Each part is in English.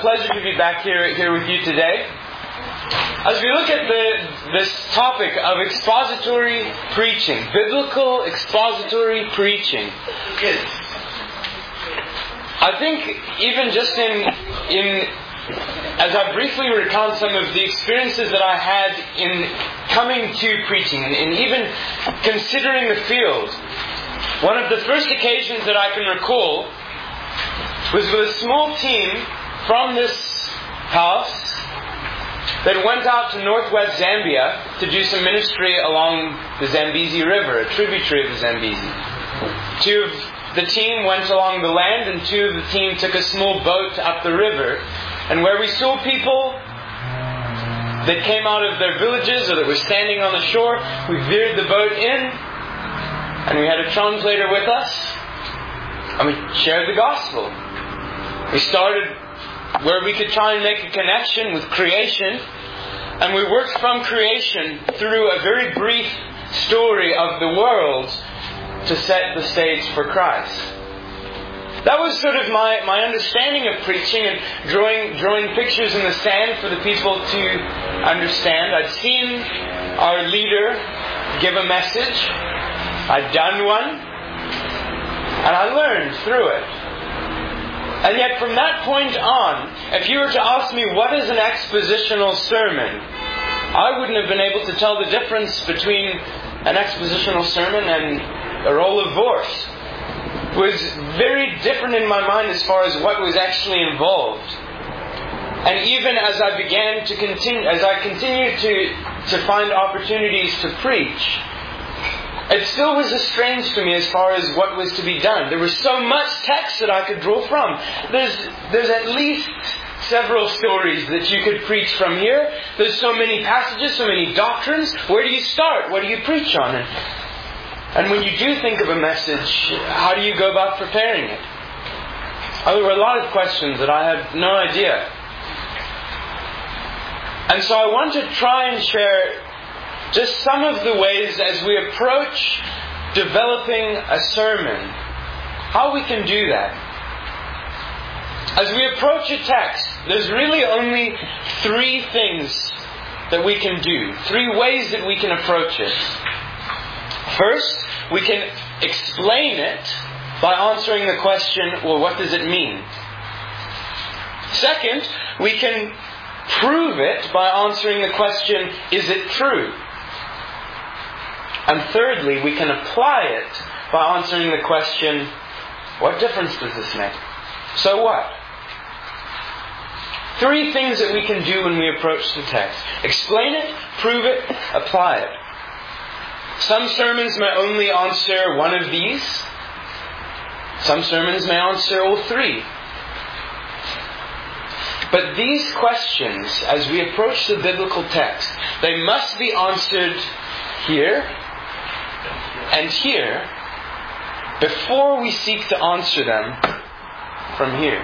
pleasure to be back here with you today. As we look at this topic of expository preaching, biblical expository preaching, I think even just in as I briefly recount some of the experiences that I had in coming to preaching and even considering the field, one of the first occasions that I can recall was with a small team from this house that went out to northwest Zambia to do some ministry along the Zambezi River, a tributary of the Zambezi. Two of the team went along the land and two of the team took a small boat up the river. And where we saw people that came out of their villages or that were standing on the shore, we veered the boat in and we had a translator with us and we shared the gospel. We started where we could try and make a connection with creation, and we worked from creation through a very brief story of the world to set the stage for Christ. That was sort of my understanding of preaching and drawing pictures in the sand for the people to understand. I'd seen our leader give a message. I'd done one. And I learned through it. And yet from that point on, if you were to ask me what is an expositional sermon, I wouldn't have been able to tell the difference between an expositional sermon and a roll of verse. It was very different in my mind as far as what was actually involved. And even as I began to continue, as I continued to find opportunities to preach, it still was strange to me as far as what was to be done. There was so much text that I could draw from. There's at least several stories that you could preach from here. There's so many passages, so many doctrines. Where do you start? What do you preach on? And when you do think of a message, how do you go about preparing it? There were a lot of questions that I had no idea. And so I want to try and share just some of the ways as we approach developing a sermon, how we can do that. As we approach a text, there's really only three things that we can do, three ways that we can approach it. First, we can explain it by answering the question, well, what does it mean? Second, we can prove it by answering the question, is it true? And thirdly, we can apply it by answering the question, what difference does this make? So what? Three things that we can do when we approach the text. Explain it, prove it, apply it. Some sermons may only answer one of these. Some sermons may answer all three. But these questions, as we approach the biblical text, they must be answered here and here before we seek to answer them from here.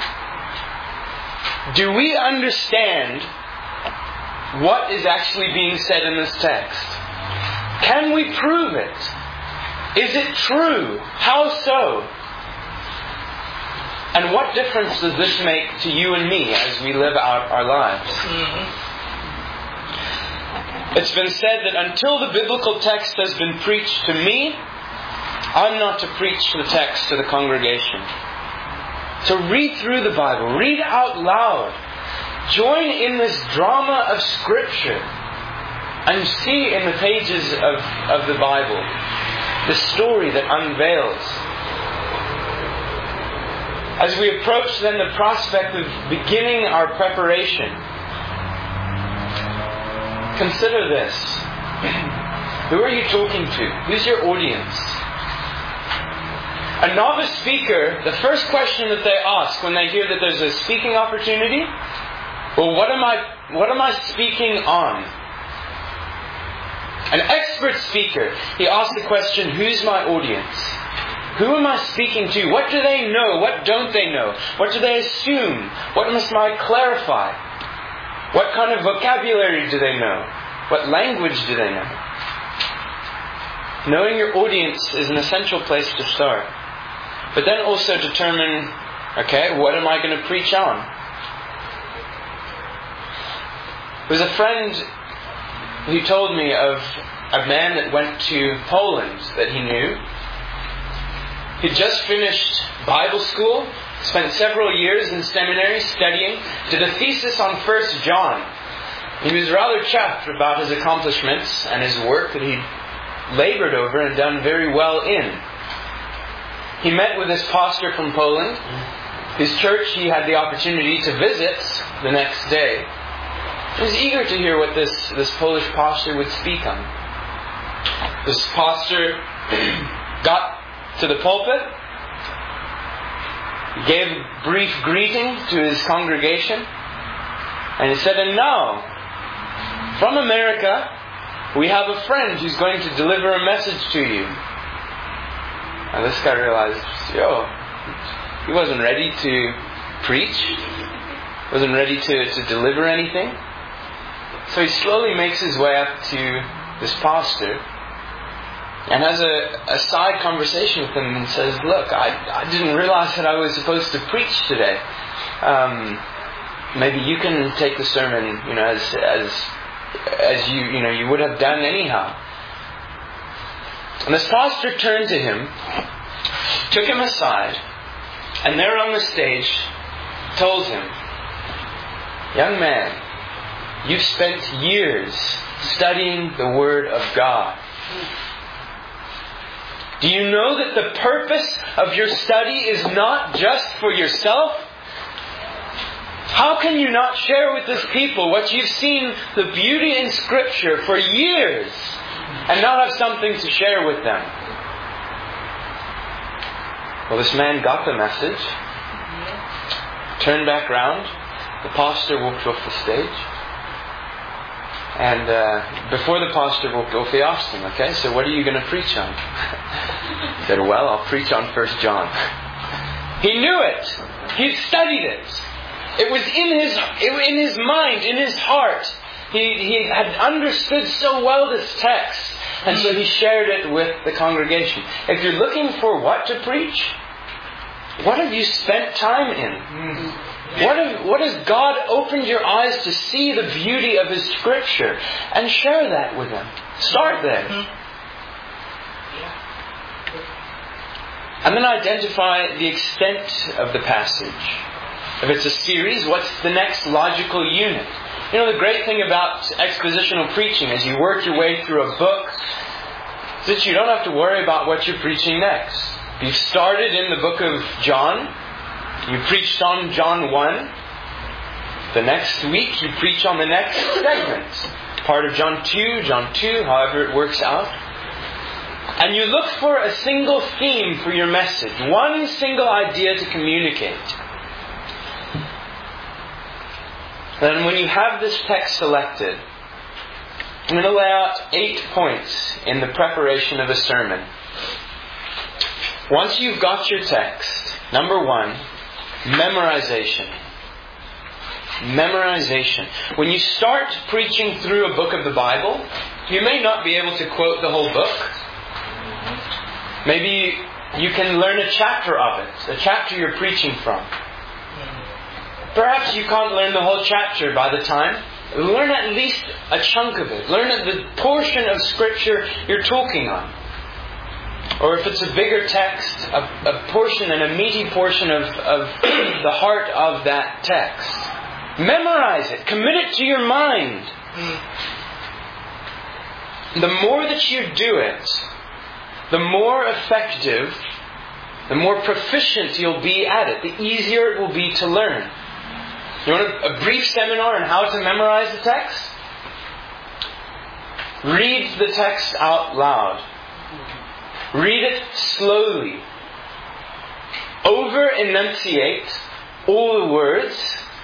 Do we understand what is actually being said in this text? Can we prove it? Is it true? How so? And what difference does this make to you and me as we live out our lives? It's been said that until the biblical text has been preached to me, I'm not to preach the text to the congregation. So read through the Bible, read out loud, join in this drama of Scripture, and see in the pages of the Bible the story that unveils. As we approach then the prospect of beginning our preparation, consider this. Who are you talking to? Who's your audience? A novice speaker, the first question that they ask when they hear that there's a speaking opportunity, well, what am I speaking on? An expert speaker, he asks the question, who's my audience? Who am I speaking to? What do they know? What don't they know? What do they assume? What must I clarify? What kind of vocabulary do they know? What language do they know? Knowing your audience is an essential place to start. But then also determine, okay, what am I going to preach on? There was a friend who told me of a man that went to Poland that he knew. He'd just finished Bible school, spent several years in seminary studying, did a thesis on 1 John. He was rather chuffed about his accomplishments and his work that he'd labored over and done very well in. He met with this pastor from Poland, whose church he had the opportunity to visit the next day. He was eager to hear what this Polish pastor would speak on. This pastor got to the pulpit, gave a brief greeting to his congregation, and he said, "And now, from America, we have a friend who's going to deliver a message to you." And this guy realized, he wasn't ready to preach, wasn't ready to deliver anything. So he slowly makes his way up to this pastor and has a side conversation with him and says, "Look, I didn't realize that I was supposed to preach today. Maybe you can take the sermon, as you would have done anyhow." And this pastor turned to him, took him aside, and there on the stage told him, "Young man, you've spent years studying the Word of God. Do you know that the purpose of your study is not just for yourself? How can you not share with this people what you've seen the beauty in Scripture for years and not have something to share with them?" Well, this man got the message, turned back round, the pastor walked off the stage, and before the pastor walked off, he asked him, "Okay, so what are you going to preach on?" He said, "Well, I'll preach on 1 John. He knew it. He'd studied it. It was in his mind, in his heart. He had understood so well this text, and so he shared it with the congregation. If you're looking for what to preach, what have you spent time in? What has God opened your eyes to see the beauty of His Scripture? And share that with them. Start there. And then identify the extent of the passage. If it's a series, what's the next logical unit? The great thing about expositional preaching as you work your way through a book is that you don't have to worry about what you're preaching next. You've started in the book of John. You preached on John 1. The next week you preach on the next segment. Part of John 2, however it works out. And you look for a single theme for your message. One single idea to communicate. Then when you have this text selected, I'm going to lay out 8 points in the preparation of a sermon. Once you've got your text, number 1, memorization. Memorization. When you start preaching through a book of the Bible, you may not be able to quote the whole book. Maybe you can learn a chapter of it, a chapter you're preaching from. Perhaps you can't learn the whole chapter by the time. Learn at least a chunk of it. Learn the portion of Scripture you're talking on. Or if it's a bigger text, a portion and a meaty portion of the heart of that text. Memorize it. Commit it to your mind. The more that you do it, the more effective, the more proficient you'll be at it. The easier it will be to learn. You want a brief seminar on how to memorize the text? Read the text out loud. Read it slowly. Over-enunciate all the words.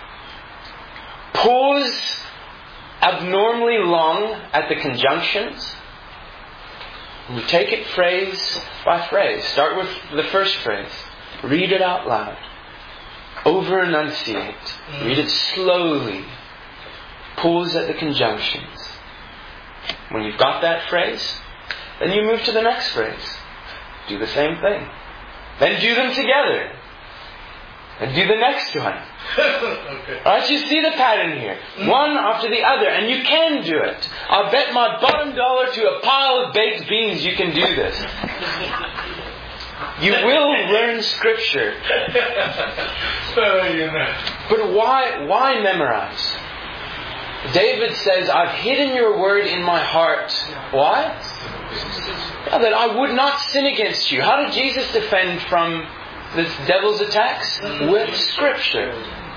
Pause abnormally long at the conjunctions. And you take it phrase by phrase. Start with the first phrase. Read it out loud. Over-enunciate. Read it slowly. Pause at the conjunctions. When you've got that phrase, then you move to the next phrase. Do the same thing. Then do them together. And do the next one. Okay. Alright, you see the pattern here. One after the other. And you can do it. I'll bet my bottom dollar to a pile of baked beans you can do this. You will learn Scripture. But why memorize? David says, I've hidden your word in my heart. Why? That I would not sin against you. How did Jesus defend from the devil's attacks? With Scripture.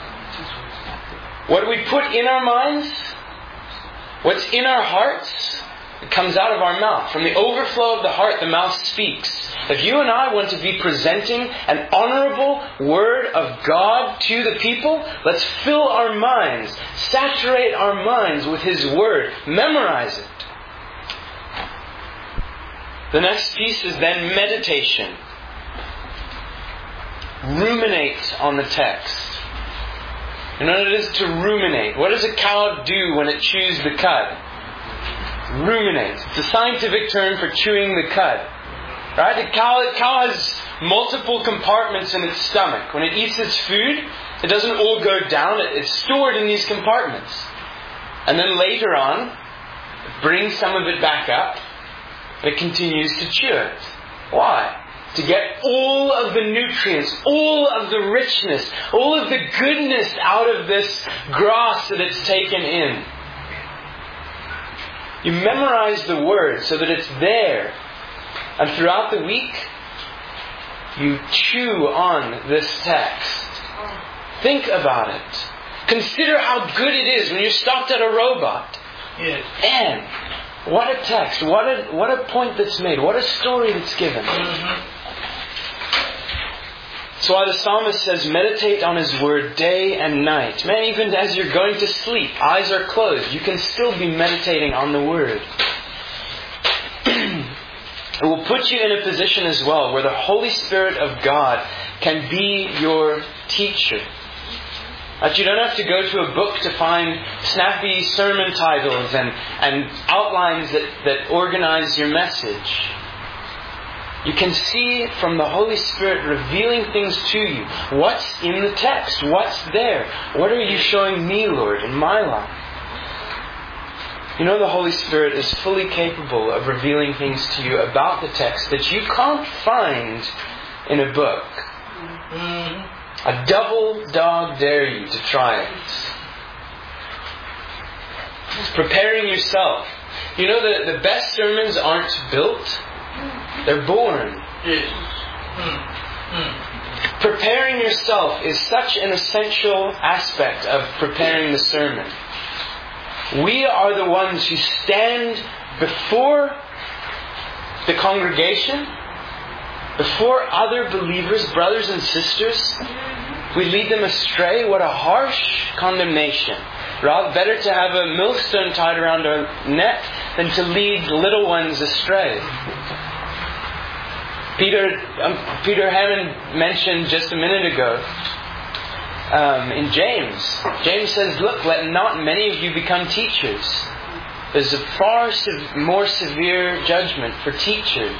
What we put in our minds, what's in our hearts, it comes out of our mouth. From the overflow of the heart, the mouth speaks. If you and I want to be presenting an honorable word of God to the people, let's fill our minds, saturate our minds with His word, memorize it. The next piece is then meditation. Ruminate on the text. You know what it is to ruminate? What does a cow do when it chews the cud? Ruminates. It's a scientific term for chewing the cud. Right? A cow has multiple compartments in its stomach. When it eats its food, it doesn't all go down. It's stored in these compartments. And then later on, it brings some of it back up. It continues to chew it. Why? To get all of the nutrients, all of the richness, all of the goodness out of this grass that it's taken in. You memorize the word so that it's there. And throughout the week, you chew on this text. Think about it. Consider how good it is when you're stopped at a robot. Yes. And what a text, what a point that's made, what a story that's given. So why the psalmist says, meditate on His word day and night. Man, even as you're going to sleep, eyes are closed, you can still be meditating on the word. It will put you in a position as well where the Holy Spirit of God can be your teacher. That you don't have to go to a book to find snappy sermon titles and outlines that organize your message. You can see from the Holy Spirit revealing things to you. What's in the text? What's there? What are you showing me, Lord, in my life? You know the Holy Spirit is fully capable of revealing things to you about the text that you can't find in a book. A double dog dare you to try it. It's preparing yourself. You know the best sermons aren't built, they're born. Preparing yourself is such an essential aspect of preparing the sermon. We are the ones who stand before the congregation, before other believers, brothers and sisters. We lead them astray. What a harsh condemnation. Rather, better to have a millstone tied around our neck than to lead little ones astray. Peter Hammond mentioned just a minute ago in James. James says, look, let not many of you become teachers. There's a far more severe judgment for teachers.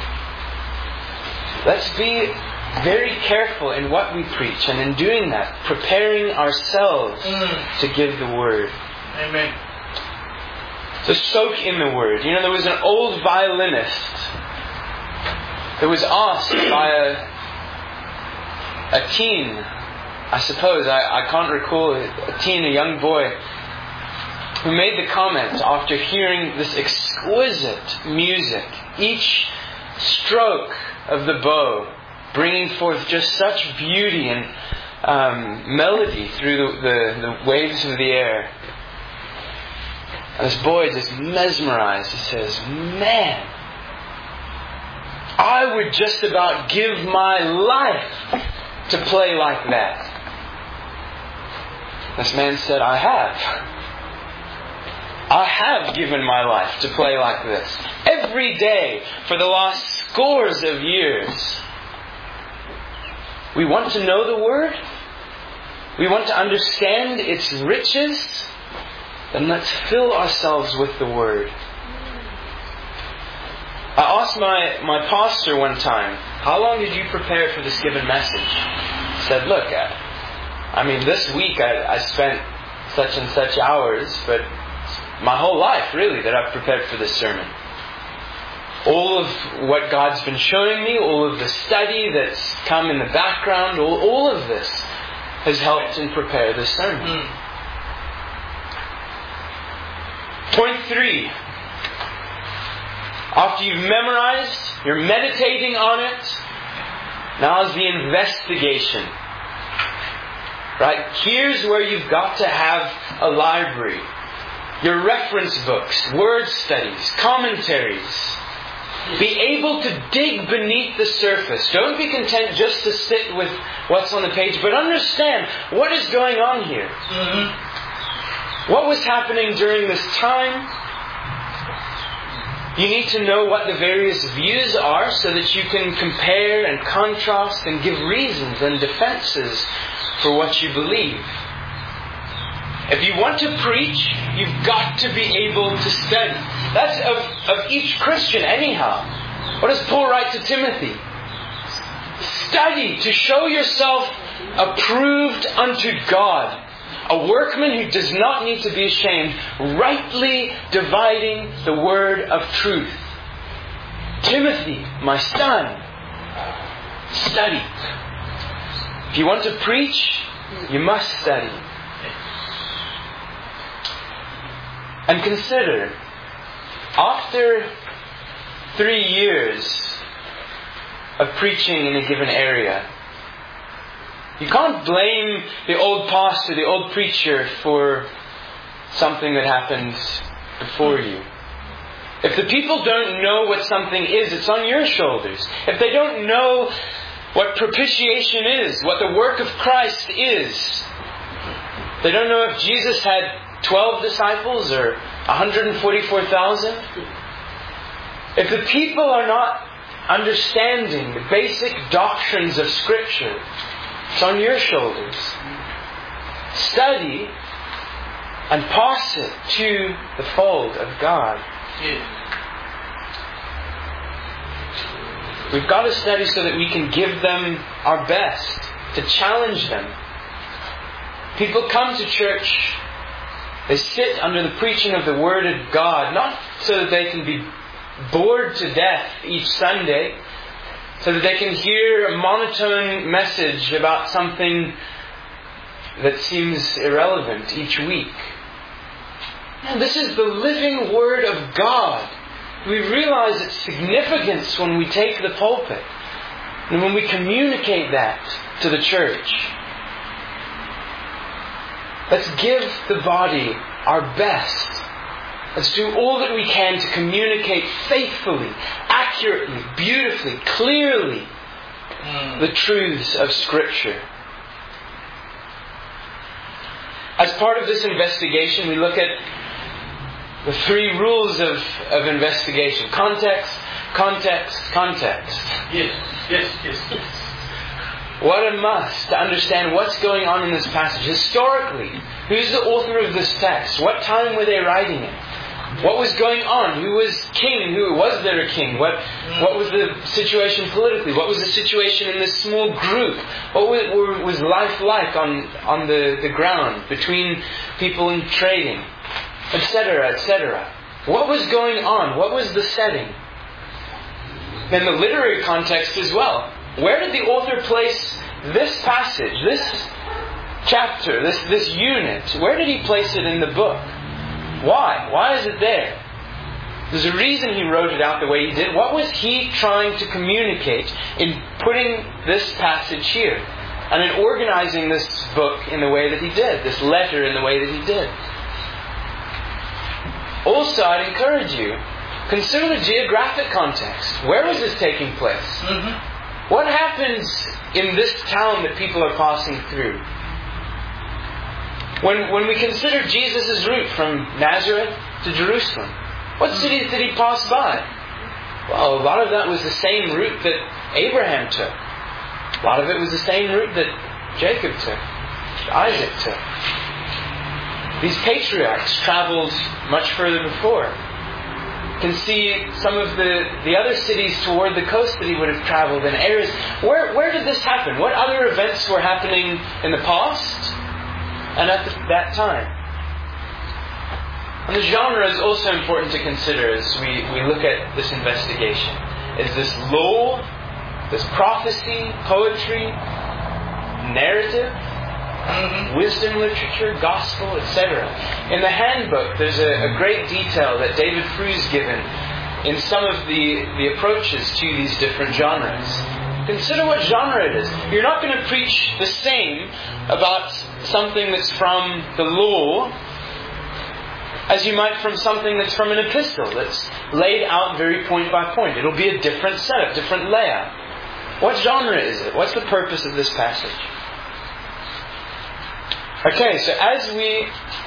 Let's be very careful in what we preach, and in doing that, preparing ourselves to give the Word. Amen. So soak in the Word. You know, there was an old violinist that was asked by a teen, I suppose, I can't recall, a teen, a young boy, who made the comment after hearing this exquisite music, each stroke of the bow bringing forth just such beauty and melody through the waves of the air. And this boy just mesmerized. He says, man, I would just about give my life to play like that. This man said, I have given my life to play like this. Every day for the last scores of years. We want to know the Word. We want to understand its riches. Then let's fill ourselves with the Word. I asked my pastor one time, how long did you prepare for this given message? said, look, this week I spent such and such hours, but my whole life, really, that I've prepared for this sermon. All of what God's been showing me, all of the study that's come in the background, all of this has helped in prepare this sermon. Point 3. After you've memorized, you're meditating on it, now is the investigation. Right? Here's where you've got to have a library. Your reference books, word studies, commentaries. Be able to dig beneath the surface. Don't be content just to sit with what's on the page, but understand what is going on here. What was happening during this time? You need to know what the various views are so that you can compare and contrast and give reasons and defenses for what you believe. If you want to preach, you've got to be able to study. That's of each Christian anyhow. What does Paul write to Timothy? Study to show yourself approved unto God. A workman who does not need to be ashamed, rightly dividing the word of truth. Timothy, my son, study. If you want to preach, you must study. And consider, after 3 years of preaching in a given area, you can't blame the old pastor, the old preacher for something that happened before you. If the people don't know what something is, it's on your shoulders. If they don't know what propitiation is, what the work of Christ is, they don't know if Jesus had 12 disciples or 144,000. If the people are not understanding the basic doctrines of Scripture, it's on your shoulders. Study and pass it to the fold of God. We've got to study so that we can give them our best, to challenge them. People come to church, they sit under the preaching of the Word of God, not so that they can be bored to death each Sunday, so that they can hear a monotone message about something that seems irrelevant each week. And this is the living Word of God. We realize its significance when we take the pulpit and when we communicate that to the church. Let's give the body our best. Let's do all that we can to communicate faithfully, accurately, beautifully, clearly the truths of Scripture. As part of this investigation, we look at the 3 rules of investigation. Context, context, context. Yes. What a must to understand what's going on in this passage. Historically, who's the author of this text? What time were they writing it? What was going on? Who was king? Was there a king? What was the situation politically? What was the situation in this small group? What was life like on the ground between people in trading? Etc., etc. What was going on? What was the setting? Then the literary context as well. Where did the author place this passage, this chapter, this unit? Where did he place it in the book? Why? Why is it there? There's a reason he wrote it out the way he did. What was he trying to communicate in putting this passage here? And in organizing this book in the way that he did, this letter in the way that he did. Also, I'd encourage you, consider the geographic context. Where was this taking place? What happens in this town that people are passing through? When we consider Jesus' route from Nazareth to Jerusalem, what cities did he pass by? Well, a lot of that was the same route that Abraham took. A lot of it was the same route that Jacob took, Isaac took. These patriarchs traveled much further before. can see some of the other cities toward the coast that he would have traveled in, areas. Where did this happen? What other events were happening in the past and at that time? And the genre is also important to consider as we look at this investigation. Is this law, this prophecy, poetry, narrative, wisdom literature, gospel, etc.? In the handbook, there's a great detail that David Frew's given in some of the approaches to these different genres. Consider what genre it is. You're not going to preach the same about something that's from the law as you might from something that's from an epistle that's laid out very point by point. It'll be a different setup, different layout. What genre is it? What's the purpose of this passage? Okay, so as we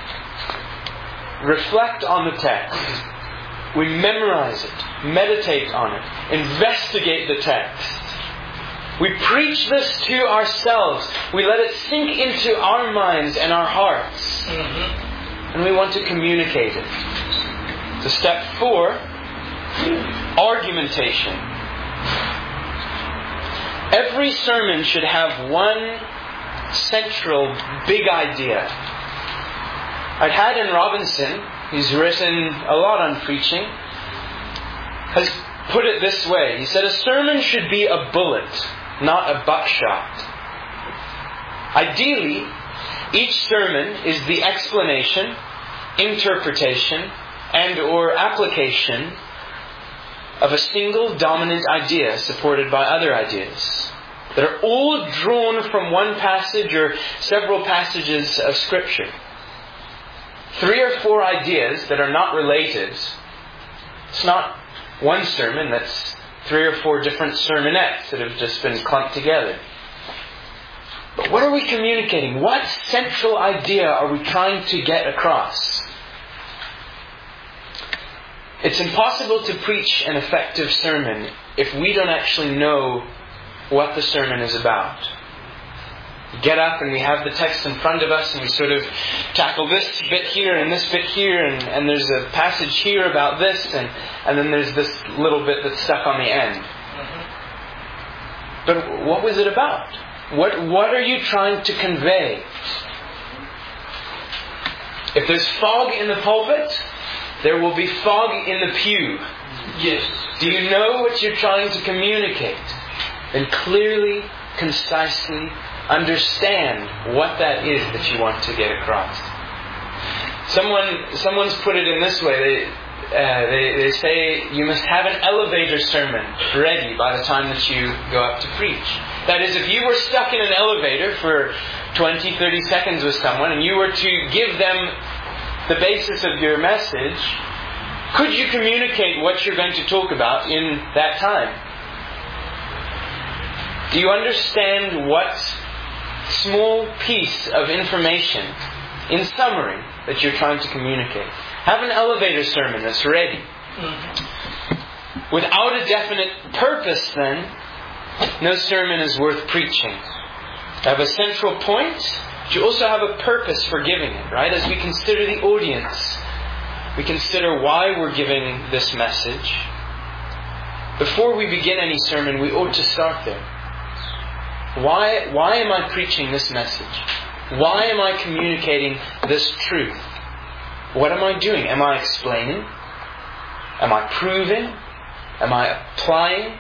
reflect on the text, we memorize it, meditate on it, investigate the text. We preach this to ourselves. We let it sink into our minds and our hearts. And we want to communicate it. So step 4, argumentation. Every sermon should have one central big idea. I'd Haddon Robinson, who's written a lot on preaching, has put it this way. He said, a sermon should be a bullet, not a buckshot. Ideally, each sermon is the explanation, interpretation, and or application of a single dominant idea supported by other ideas that are all drawn from one passage or several passages of Scripture. 3 or 4 ideas that are not related. It's not one sermon, that's 3 or 4 different sermonettes that have just been clumped together. But what are we communicating? What central idea are we trying to get across? It's impossible to preach an effective sermon if we don't actually know what the sermon is about. We get up and we have the text in front of us and we sort of tackle this bit here and this bit here and there's a passage here about this and then there's this little bit that's stuck on the end. But what was it about? What are you trying to convey? If there's fog in the pulpit, there will be fog in the pew. Yes. Do you know what you're trying to communicate? Then clearly, concisely understand what that is that you want to get across. Someone's put it in this way. They say you must have an elevator sermon ready by the time that you go up to preach. That is, if you were stuck in an elevator for 20, 30 seconds with someone and you were to give them the basis of your message, could you communicate what you're going to talk about in that time? Do you understand what small piece of information, in summary, that you're trying to communicate? Have an elevator sermon that's ready. Without a definite purpose, then, no sermon is worth preaching. Have a central point, but you also have a purpose for giving it, right? As we consider the audience, we consider why we're giving this message. Before we begin any sermon, we ought to start there. Why am I preaching this message? Why am I communicating this truth? What am I doing? Am I explaining? Am I proving? Am I applying?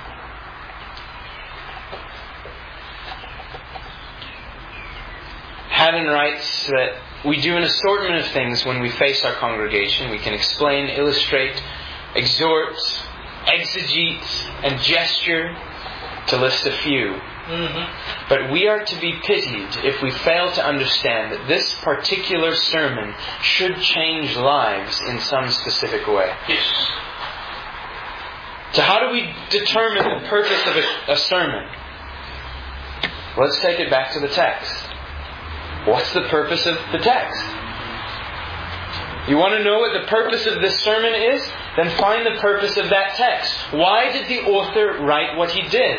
Haddon writes that we do an assortment of things when we face our congregation. We can explain, illustrate, exhort, exegete, and gesture, to list a few. But we are to be pitied if we fail to understand that this particular sermon should change lives in some specific way. Yes. So how do we determine the purpose of a sermon? Let's take it back to the text. What's the purpose of the text? You want to know what the purpose of this sermon is? Then find the purpose of that text. Why did the author write what he did?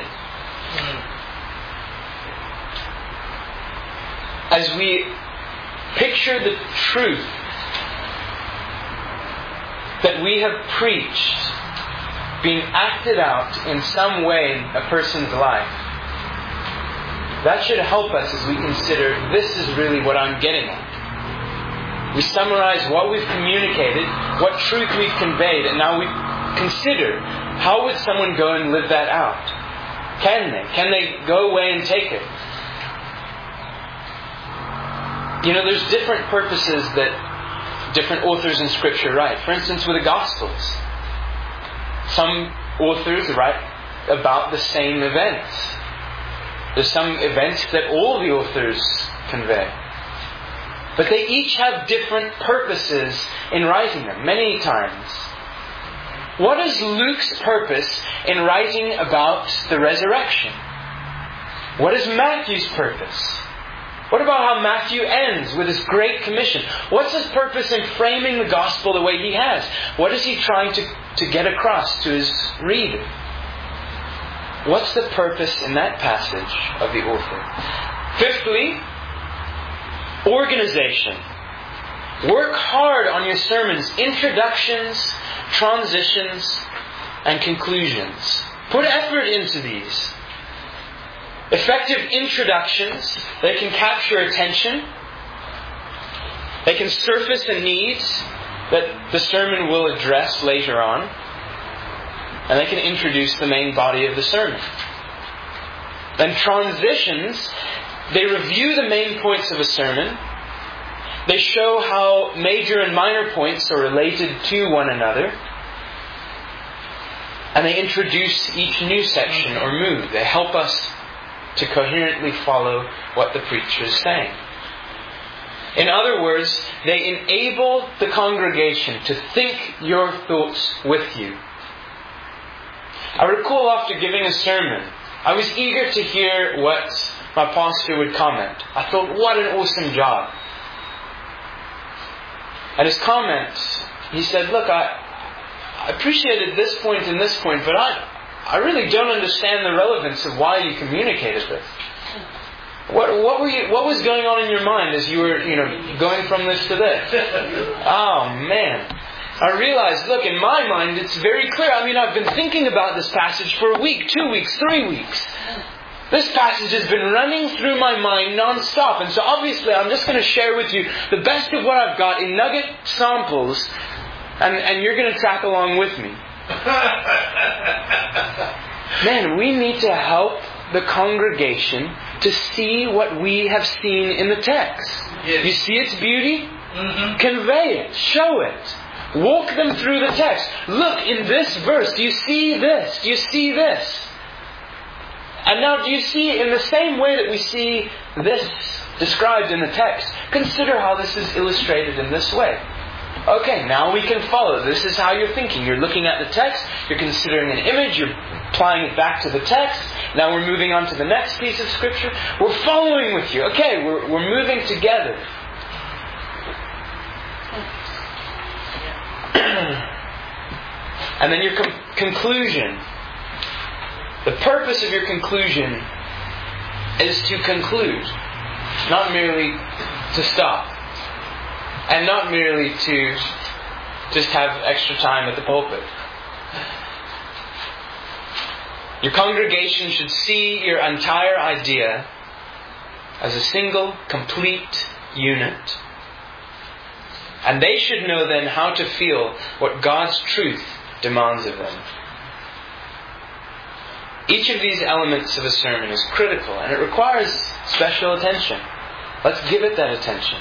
As we picture the truth that that we have preached being acted out in some way in a person's life, that should help us as we consider, this is really what I'm getting at. We summarize what we've communicated, what truth we've conveyed, and now we consider, how would someone go and live that out? Can they? Can they go away and take it? There's different purposes that different authors in Scripture write. For instance, with the Gospels, some authors write about the same events. There's some events that all the authors convey. But they each have different purposes in writing them, many times. What is Luke's purpose in writing about the resurrection? What is Matthew's purpose? What about how Matthew ends with his Great Commission? What's his purpose in framing the gospel the way he has? What is he trying to get across to his reader? What's the purpose in that passage of the author? Fifthly, organization. Work hard on your sermons, introductions, transitions, and conclusions. Put effort into these. Effective introductions, they can capture attention. They can surface a need that the sermon will address later on. And they can introduce the main body of the sermon. Then transitions, they review the main points of a sermon. They show how major and minor points are related to one another. And they introduce each new section or mood. They help us to coherently follow what the preacher is saying. In other words, they enable the congregation to think your thoughts with you. I recall after giving a sermon, I was eager to hear what my pastor would comment. I thought, what an awesome job. And his comment, he said, look, I appreciated this point and this point, but I really don't understand the relevance of why you communicated this. What was going on in your mind as you were, going from this to this? Oh man. I realized, look, in my mind it's very clear. I've been thinking about this passage for a week, 2 weeks, 3 weeks. This passage has been running through my mind non-stop. And so obviously I'm just going to share with you the best of what I've got in nugget samples. And you're going to track along with me. Man, we need to help the congregation to see what we have seen in the text. Yes. You see its beauty? Mm-hmm. Convey it. Show it. Walk them through the text. Look, in this verse, do you see this? Do you see this? And now, do you see in the same way that we see this described in the text? Consider how this is illustrated in this way. Okay, now we can follow. This is how you're thinking. You're looking at the text, you're considering an image, you're applying it back to the text. Now we're moving on to the next piece of Scripture. We're following with you. Okay, we're moving together. And then your conclusion. The purpose of your conclusion is to conclude, not merely to stop. And not merely to just have extra time at the pulpit. Your congregation should see your entire idea as a single, complete unit. And they should know then how to feel what God's truth demands of them. Each of these elements of a sermon is critical and it requires special attention. Let's give it that attention.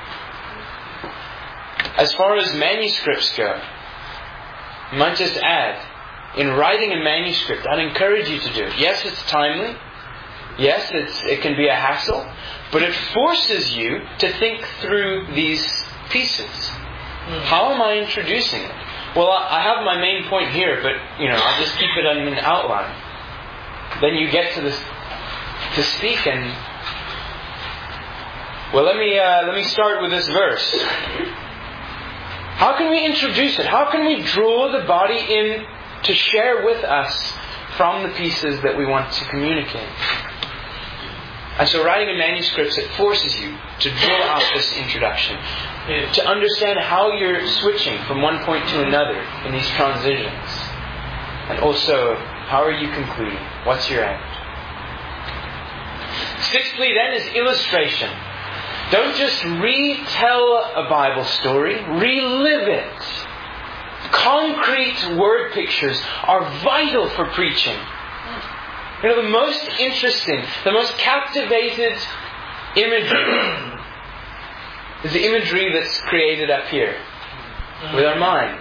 As far as manuscripts go, you might just add, in writing a manuscript, I'd encourage you to do it. Yes, it's timely. Yes, it can be a hassle. But it forces you to think through these pieces. How am I introducing it? Well, I have my main point here, but I'll just keep it in an outline. Then you get to speak and let me start with this verse. How can we introduce it? How can we draw the body in to share with us from the pieces that we want to communicate? And so writing in manuscripts, it forces you to draw out this introduction. To understand how you're switching from one point to another in these transitions. And also, how are you concluding? What's your aim? Sixthly then is illustration. Don't just retell a Bible story, relive it. Concrete word pictures are vital for preaching. You know, the most interesting, the most captivated imagery is the imagery that's created up here with our minds.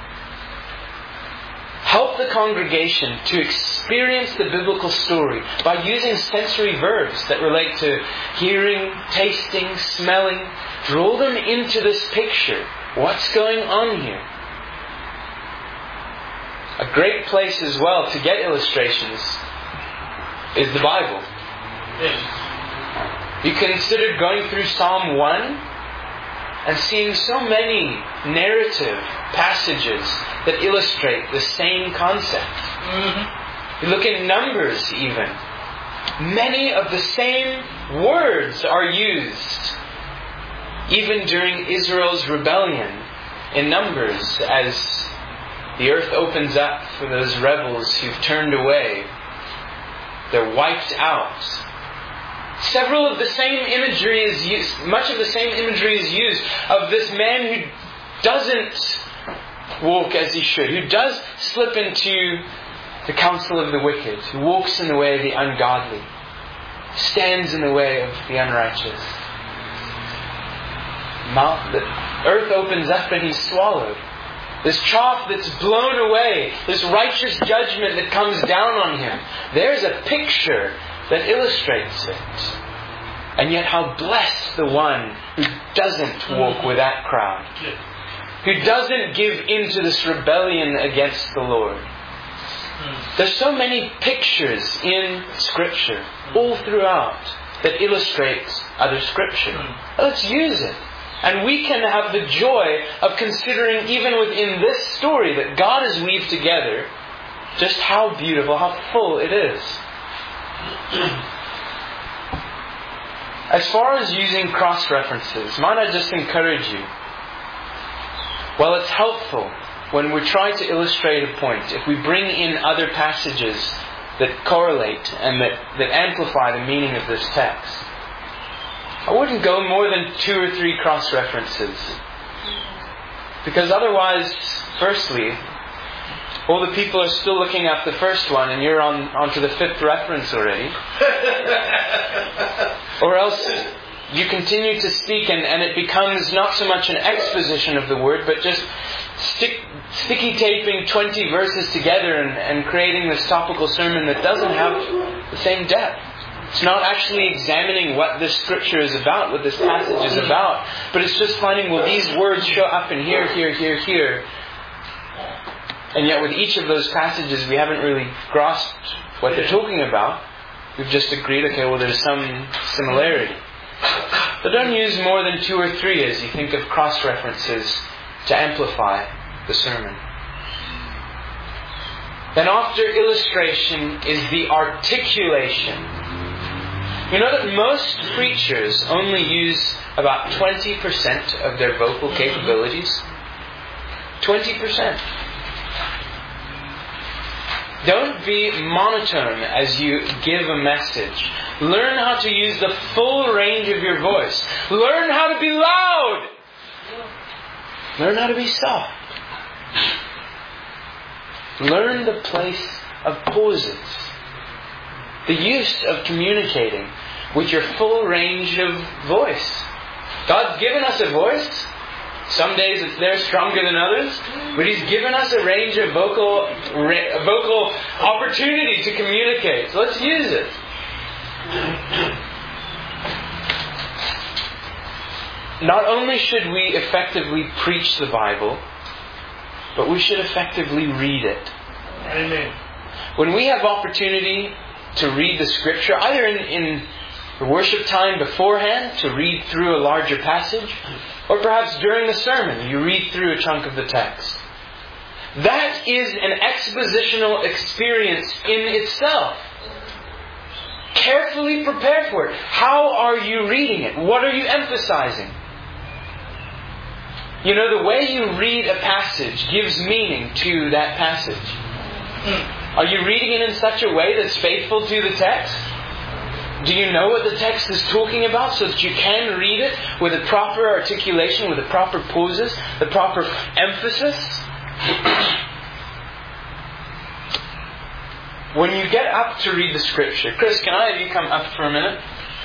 Help the congregation to experience the biblical story by using sensory verbs that relate to hearing, tasting, smelling. Draw them into this picture. What's going on here? A great place as well to get illustrations is the Bible. You consider going through Psalm 1 and seeing so many narrative passages that illustrate the same concept. You look at Numbers even. Many of the same words are used. Even during Israel's rebellion in Numbers, as the earth opens up for those rebels who've turned away, they're wiped out. Several of the same imagery is used, much of the same imagery is used of this man who doesn't walk as he should, who does slip into the counsel of the wicked, who walks in the way of the ungodly, stands in the way of the unrighteous. The earth opens up and he's swallowed. This chaff that's blown away, this righteous judgment that comes down on him. There's a picture that illustrates it. And yet how blessed the one who doesn't walk with that crowd. Who doesn't give into this rebellion against the Lord. There's so many pictures in Scripture, all throughout, that illustrate other Scripture. Let's use it. And we can have the joy of considering even within this story that God has weaved together just how beautiful, how full it is. As far as using cross-references, might I just encourage you? Well, it's helpful when we try to illustrate a point, if we bring in other passages that correlate and that amplify the meaning of this text. I wouldn't go more than 2 or 3 cross-references. Because otherwise, firstly, all the people are still looking at the first one and you're on to the 5th reference already. Or else you continue to speak and it becomes not so much an exposition of the word, but just sticky taping 20 verses together and creating this topical sermon that doesn't have the same depth. It's not actually examining what this scripture is about, what this passage is about, but it's just finding, well, these words show up in here, here, here, here. And yet with each of those passages we haven't really grasped what they're talking about. We've just agreed, okay, well, there's some similarity. But don't use more than 2 or 3 as you think of cross-references to amplify the sermon. Then after illustration is the articulation. You know that most preachers only use about 20% of their vocal capabilities? 20%. Don't be monotone as you give a message. Learn how to use the full range of your voice. Learn how to be loud. Learn how to be soft. Learn the place of pauses. The use of communicating with your full range of voice. God's given us a voice. Some days it's there stronger than others, but He's given us a range of vocal opportunity to communicate. So let's use it. Not only should we effectively preach the Bible, but we should effectively read it. Amen. When we have opportunity to read the Scripture, either in the worship time beforehand to read through a larger passage, or perhaps during the sermon you read through a chunk of the text. That is an expositional experience in itself. Carefully prepare for it. How are you reading it? What are you emphasizing? You know, the way you read a passage gives meaning to that passage. Are you reading it in such a way that's faithful to the text? Do you know what the text is talking about so that you can read it with a proper articulation, with the proper pauses, the proper emphasis? When you get up to read the Scripture, Chris, can I have you come up for a minute?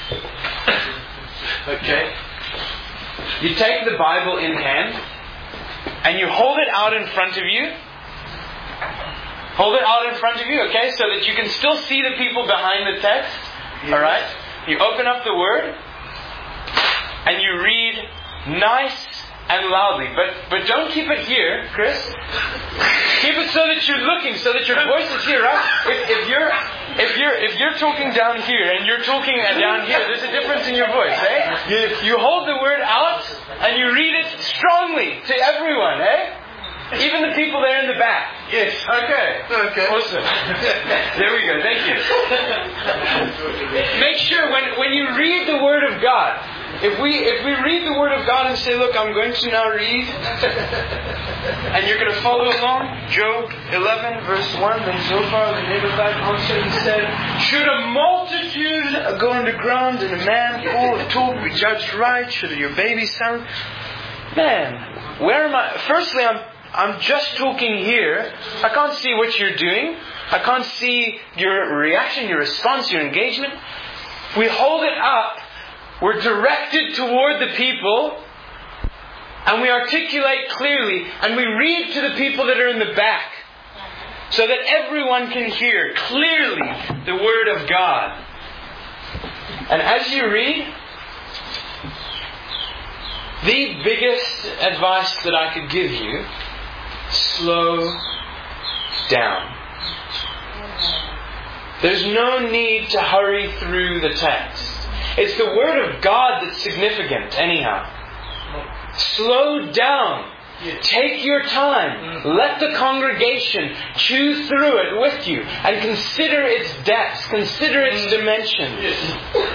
Okay. You take the Bible in hand and you hold it out in front of you. Hold it out in front of you, okay, so that you can still see the people behind the text. Alright? You open up the Word and you read nice and loudly. But don't keep it here, Chris. Keep it so that you're looking, so that your voice is here, right? If you're talking down here and you're talking down here, there's a difference in your voice, eh? You hold the Word out and you read it strongly to everyone, eh? Even the people there in the back. Yes. Okay. Awesome. There we go. Thank you. Make sure when you read the Word of God, if we read the Word of God and say, look, I'm going to now read, and you're going to follow along, Job 11 verse 1, then Zophar the Nabothite answered and said, should a multitude go underground and a man full of talk be judged right? Should your baby sound? Man, where am I? Firstly, I'm just talking here. I can't see what you're doing. I can't see your reaction, your response, your engagement. We hold it up. We're directed toward the people. And we articulate clearly. And we read to the people that are in the back. So that everyone can hear clearly the Word of God. And as you read, the biggest advice that I could give you, slow down. There's no need to hurry through the text. It's the Word of God that's significant anyhow. Slow down. Take your time. Let the congregation chew through it with you and consider its depths, consider its dimensions.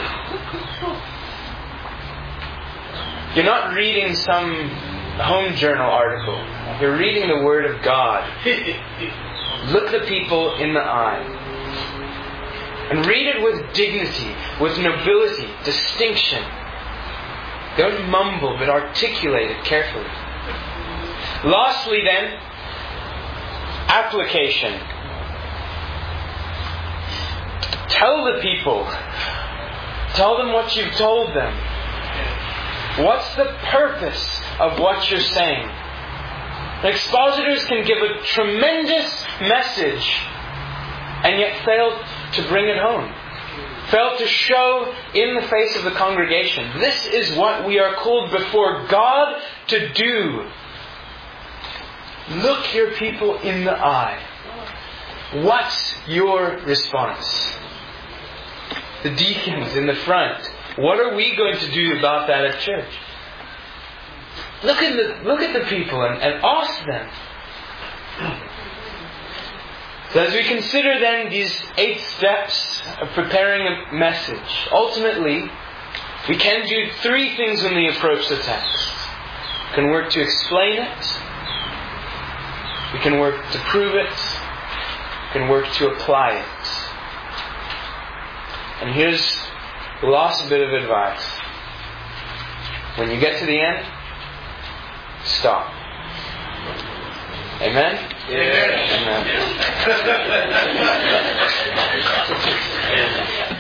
You're not reading some home journal article. You're reading the Word of God. Look the people in the eye. And read it with dignity, with nobility, distinction. Don't mumble, but articulate it carefully. Lastly then, application. Tell the people. Tell them what you've told them. What's the purpose of what you're saying? Expositors can give a tremendous message and yet fail to bring it home. Fail to show in the face of the congregation. This is what we are called before God to do. Look your people in the eye. What's your response? The deacons in the front. What are we going to do about that at church? Look at the people and ask them. So as we consider then these 8 steps of preparing a message, ultimately we can do 3 things when we approach the text. We can work to explain it. We can work to prove it. We can work to apply it. And here's the last bit of advice. When you get to the end, stop. Amen? Amen. Amen.